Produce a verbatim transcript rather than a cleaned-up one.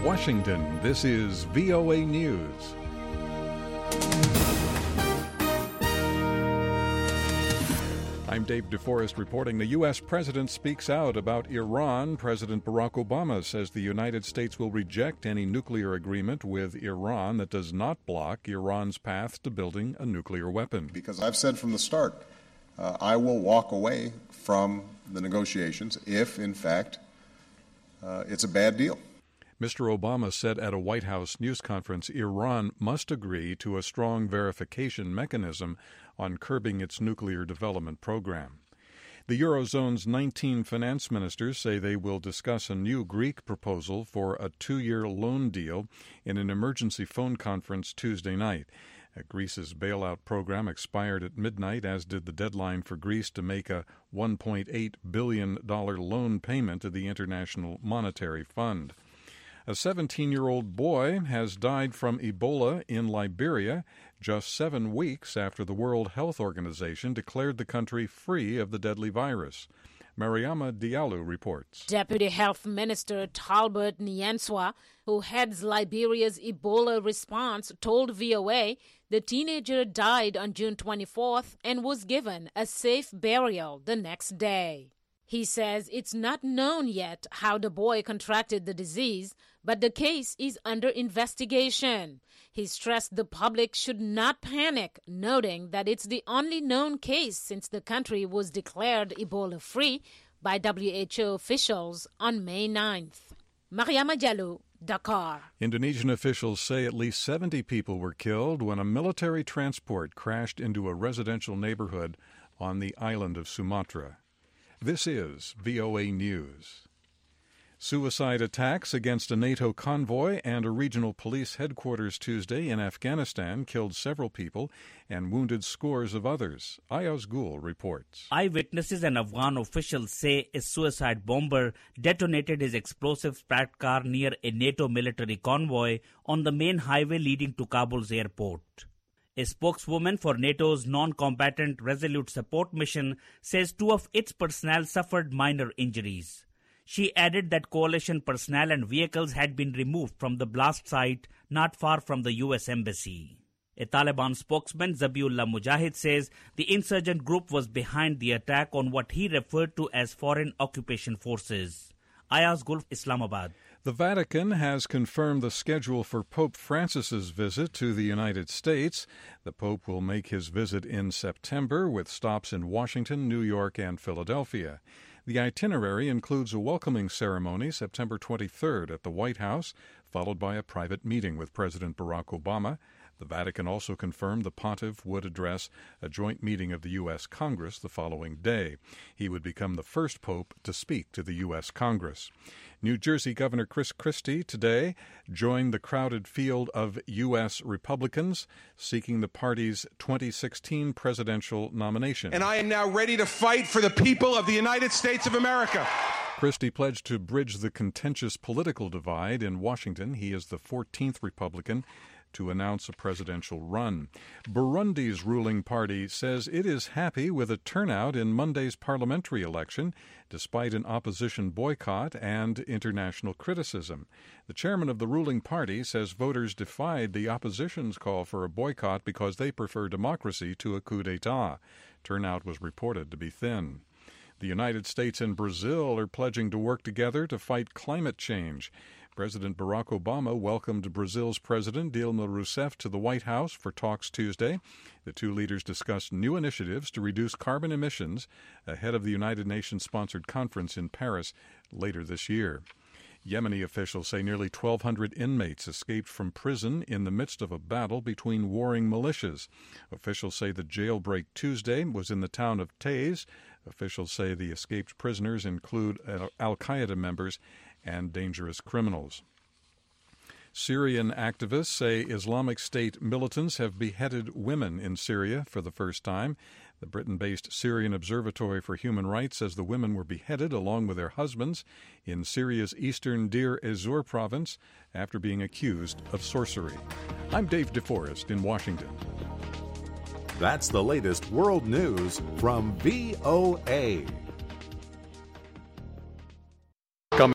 Washington, this is V O A News. I'm Dave DeForest reporting. The U S president speaks out about Iran. President Barack Obama says the United States will reject any nuclear agreement with Iran that does not block Iran's path to building a nuclear weapon. Because I've said from the start, uh, I will walk away from the negotiations if, in fact, uh, it's a bad deal. Mister Obama said at a White House news conference Iran must agree to a strong verification mechanism on curbing its nuclear development program. The Eurozone's nineteen finance ministers say they will discuss a new Greek proposal for a two-year loan deal in an emergency phone conference Tuesday night. Greece's bailout program expired at midnight, as did the deadline for Greece to make a one point eight billion dollars loan payment to the International Monetary Fund. A seventeen-year-old boy has died from Ebola in Liberia just seven weeks after the World Health Organization declared the country free of the deadly virus. Mariama Diallo reports. Deputy Health Minister Talbot Nyanswa, who heads Liberia's Ebola response, told V O A the teenager died on June twenty-fourth and was given a safe burial the next day. He says it's not known yet how the boy contracted the disease, but the case is under investigation. He stressed the public should not panic, noting that it's the only known case since the country was declared Ebola-free by W H O officials on May ninth. Mariama Diallo, Dakar. Indonesian officials say at least seventy people were killed when a military transport crashed into a residential neighborhood on the island of Sumatra. This is V O A News. Suicide attacks against a NATO convoy and a regional police headquarters Tuesday in Afghanistan killed several people and wounded scores of others. Ayaz Gul reports. Eyewitnesses and Afghan officials say a suicide bomber detonated his explosive spat car near a NATO military convoy on the main highway leading to Kabul's airport. A spokeswoman for NATO's non-combatant Resolute Support Mission says two of its personnel suffered minor injuries. She added that coalition personnel and vehicles had been removed from the blast site not far from the U S Embassy. A Taliban spokesman, Zabiullah Mujahid, says the insurgent group was behind the attack on what he referred to as foreign occupation forces. Ayaz Gulf, Islamabad. The Vatican has confirmed the schedule for Pope Francis's visit to the United States. The Pope will make his visit in September with stops in Washington, New York, and Philadelphia. The itinerary includes a welcoming ceremony September twenty-third at the White House, followed by a private meeting with President Barack Obama. The Vatican also confirmed the pontiff would address a joint meeting of the U S Congress the following day. He would become the first pope to speak to the U S Congress. New Jersey Governor Chris Christie today joined the crowded field of U S Republicans seeking the party's twenty sixteen presidential nomination. And I am now ready to fight for the people of the United States of America. Christie pledged to bridge the contentious political divide in Washington. He is the fourteenth Republican to announce a presidential run. Burundi's ruling party says it is happy with a turnout in Monday's parliamentary election, despite an opposition boycott and international criticism. The chairman of the ruling party says voters defied the opposition's call for a boycott because they prefer democracy to a coup d'etat. Turnout was reported to be thin. The United States and Brazil are pledging to work together to fight climate change. President Barack Obama welcomed Brazil's President Dilma Rousseff to the White House for talks Tuesday. The two leaders discussed new initiatives to reduce carbon emissions ahead of the United Nations-sponsored conference in Paris later this year. Yemeni officials say nearly twelve hundred inmates escaped from prison in the midst of a battle between warring militias. Officials say the jailbreak Tuesday was in the town of Taiz. Officials say the escaped prisoners include al-Qaeda members and dangerous criminals. Syrian activists say Islamic State militants have beheaded women in Syria for the first time. The Britain-based Syrian Observatory for Human Rights says the women were beheaded along with their husbands in Syria's eastern Deir ez-Zor province after being accused of sorcery. I'm Dave DeForest in Washington. That's the latest world news from V O A.